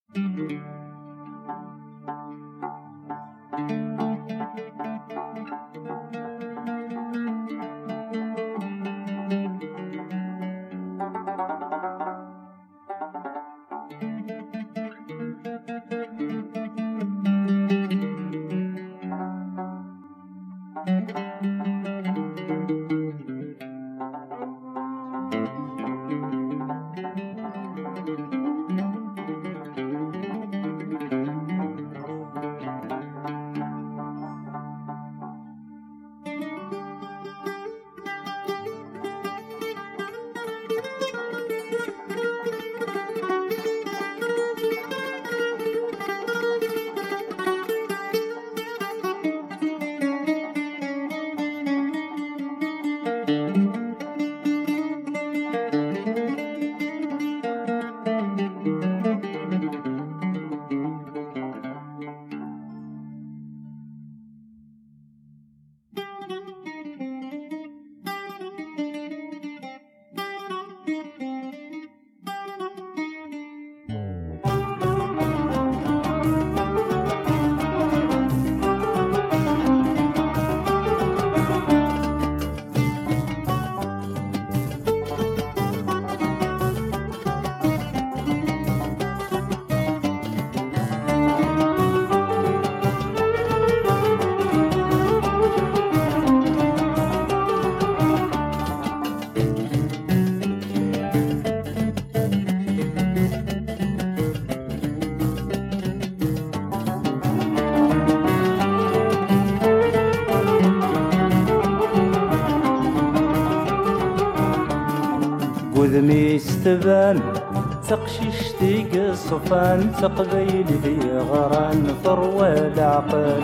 وذمي استبان تقشيش تيق صفان تقبيل ذي غران ثروة العقل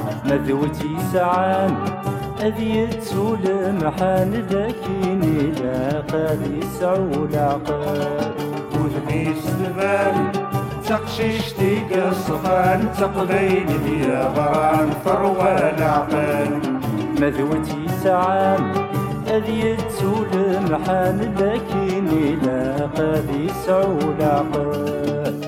مذوتي سعان أذي تسول محان لكن لا قد يسعو العقل وذمي استبان تقشيش تيق صفان تقبيل ذي غران ثروة العقل مذوتي سعان أذي تسول محان لكن لا قد يسعو العقل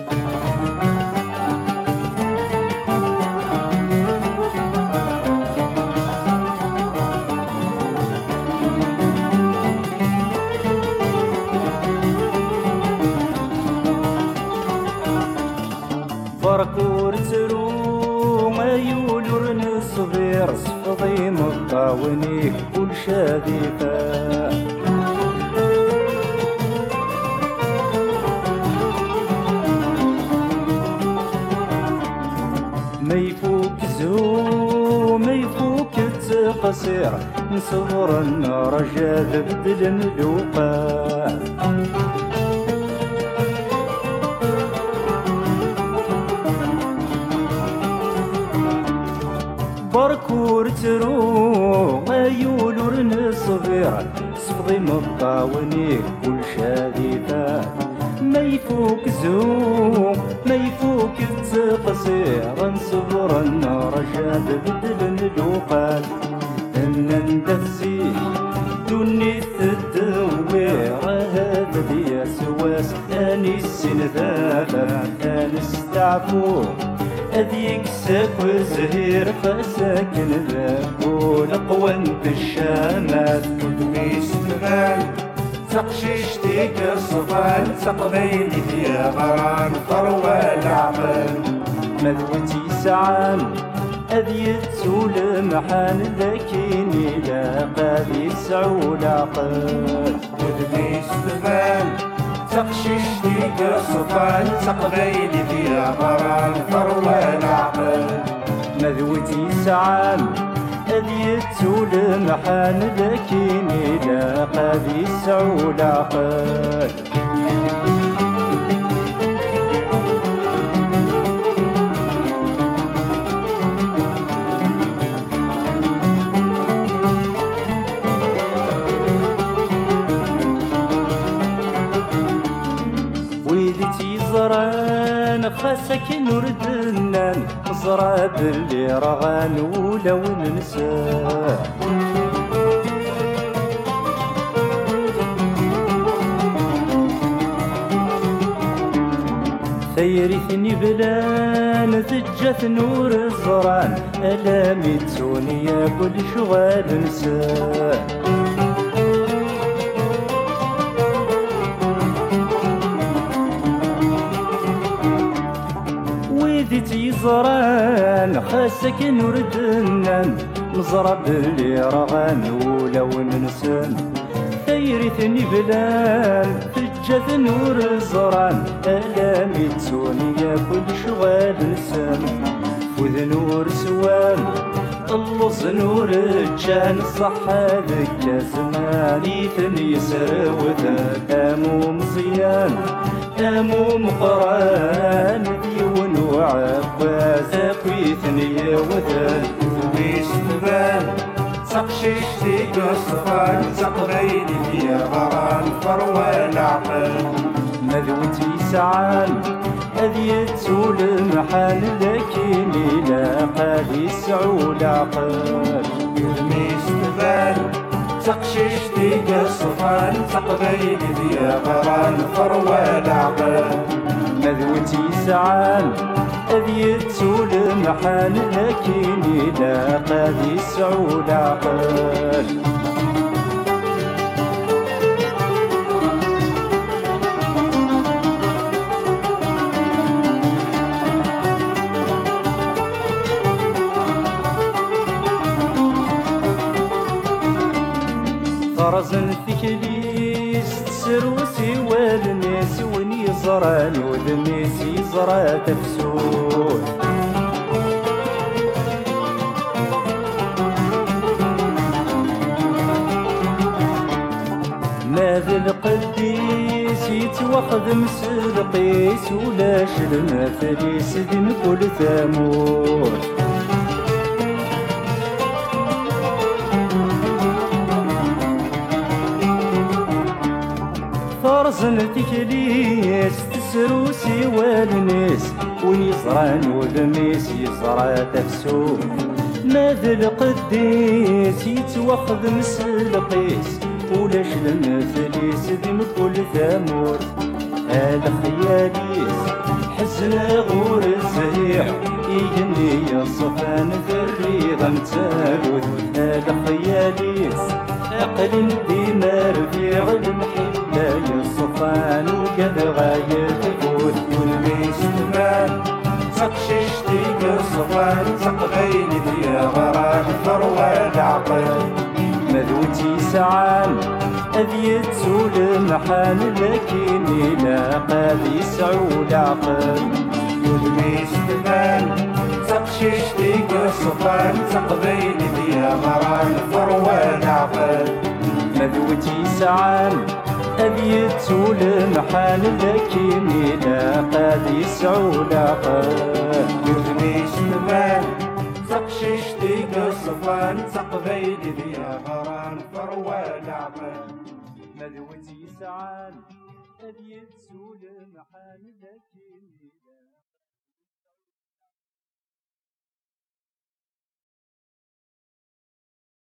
بركور ترو ما يولور نصبير صفضي مطاوني كل شادفة ما يفوك زو ما يفوك التقصير نصبر النار جاذب الملوقة بركور ترو غيولور نصبير صفضي مطاوني كل شادفة ما يفوك زو ما يفوك التقصير نصبر النار جاد بدل الوقات ان ندسي دوني تدوير هذا ديا سواس اني السنذافة اني استعفو أذيك ساكو زهير فساكن ذاكو لقوان بالشامات وذمي استبان تقشيش تيق صفان تقبيل ذي غران ثروة العقل مذوتي سعان أذي تسول محان لكن لا قد يسعو العقل وذمي استبان تقشيش تيق صفان تقبيل ذي غران ثروة العقل مذوتي سعان أذي تسول محان لكن لا قد يسعو العقل زران خاسك نورد النان زراب اللي رغان ولو ننساه دايرتني بلان تجت نور الزران ألامي تسوني كل شغال نسان ويدي تيزران خاسك نورد النان مزرب اللي رغان ولو ننسان دايرتني بلان تجت نور الزران ألامي تسوني كل شغال نسان فوذ نور سوان اللص نور الجان الصحة ذكا زماني ثني سروثان أمو مزيان أمو مقران ديون وعباس أقويثني وثان ذويش تبان سقشيشتي قصفان سقغيني في غران فروان عقل مذوتي سعان أذي تسول محال لكني لا قادي سعول عقل ذويش تبان سقشيشتي قصفان سقغيني في غران فروان عقل مذوتي سعان أذي تسول محال لكني لا قادي سعول عقل طرزن في كليس تسروسي والناس وني زران ودنيس يزرى تفسود ماذا القديس يتوخذ مسل قيس ولاش المثليس دين كل ثمود فرزن تكليس تسروسي والناس وين يزران ودميس يزرى تفسو ماذا القديس يتوخذ مسل قيس ولاش المثليس ديم كل ثمور هذا خياليس حزن غور الزهيع يجني الصفان ذري غمتالوت هذا خياليس أقل ديما رفيع المحبة يصفان وقد غاية تفوت ذويش تبان سقشيشتي قصفان سقغيني في غران فروان عقل مذوتي سعان أذي تسول محال لكني لا قاذي سعول عقل ذويش تبان سقشيشتي قصفان سقغيني في غران فروان عقل مذوتي سعان أذي تسول محال لكني لا قاذي سعول عقل ذويش تبان سقشيشتي قصفان سقغيني في غران فروان عقل مذوتي سعان أذي تسول محال لكني لا